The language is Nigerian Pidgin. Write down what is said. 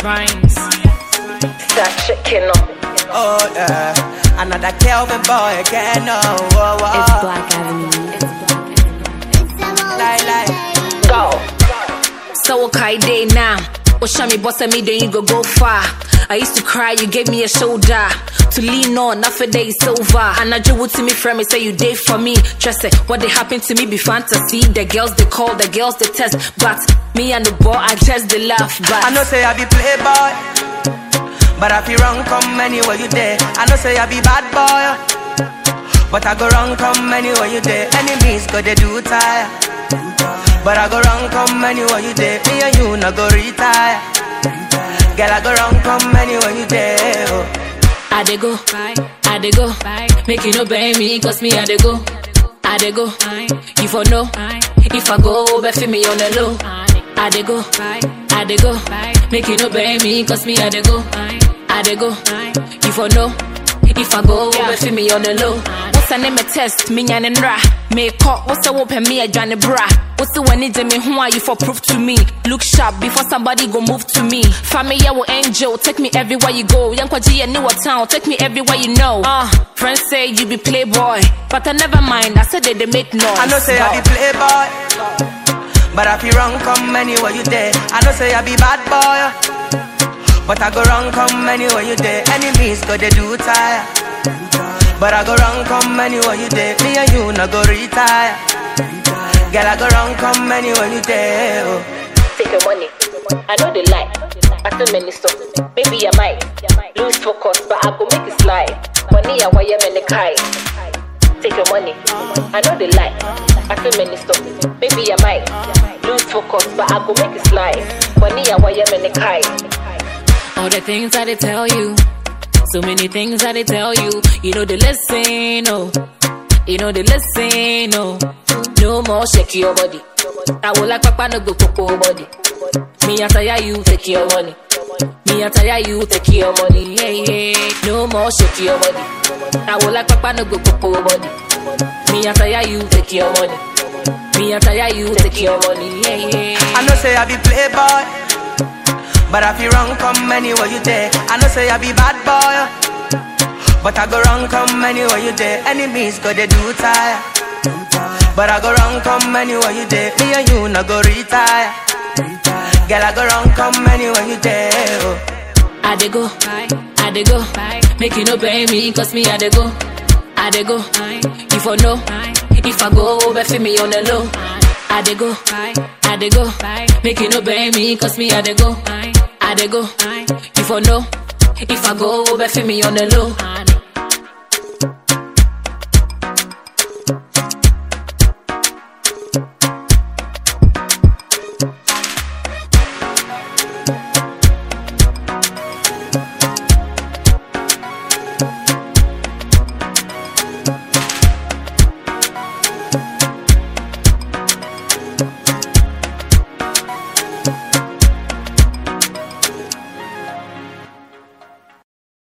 Rhymes. That chicken up. Oh yeah, another Kelvin boy again. Oh, It's Black Avenue. Go. So okay day now. Oshami boss me then you go far. I used to cry, you gave me a shoulder to lean on. Now for day is over. And I drew to me from me, say you did for me. Trust it, what they happened to me be fantasy. The girls they call, the girls they test, but me and the boy I just they laugh. But I know say I be playboy, but I feel wrong come anywhere you there. I know say I be bad boy, but I go wrong come anywhere you there. Enemies go they do tire, but I go wrong come anywhere you there. Me and you no go retire. Girl, I go wrong come anywhere you there. Oh. I dey go, make you no blame me, cause me I dey go, you for know, if I go, bet for me on the low. I dey go, make you no blame me, cause me I dey go, you for know, if I go, bet for me on the low. What's the name of test, me and ra, make up, what's the open me a Johnny bra. What's the one need me, who are you for proof to me? Look sharp before somebody go move to me. Family, will angel, take me everywhere you go. Young Kwaji and New Town, take me everywhere you know. Friends say you be playboy, but I never mind, I said that they make noise. I know say I be playboy, but I feel wrong come anywhere you there. I know say I be bad boy, but I go wrong come anywhere you there. Enemies go they do tire, but I go wrong come anywhere you there. Me and you no go retire. Girl, I go wrong come anywhere you there. Oh. Take your money, I know they lie. I tell many stuff, maybe I might lose focus, but I go make it slide. Money I wire me the kai. Take your money, I know they lie. I tell many stuff, maybe I might lose focus, but I go make it slide. Money I wire me the kai. All the things that they tell you, so many things that they tell you. You know they listen, oh. You know they listen, oh. No more shake your body. I will like papa no go coco body. Me I tire you take your money. Me I tire you take your money. Yeah, yeah. No more shake your body. I will like papa no go coco body. Me I tire you take your money. Me I tire you take your money. Yeah, yeah. I know say I be playboy, but I feel wrong come anywhere you there. I know say I be bad boy, but I go wrong come anywhere you there. Enemies go they do tire, but I go wrong come anywhere you there. Me and you no go retire. Girl, I go wrong come anywhere you there. Oh. I dey go, make you no blame me, cause me I dey go, you for know, if I go, bet for me on the low. I dey go, make you no blame me, cause me I dey go, you for know, if I go, bet for me on the low.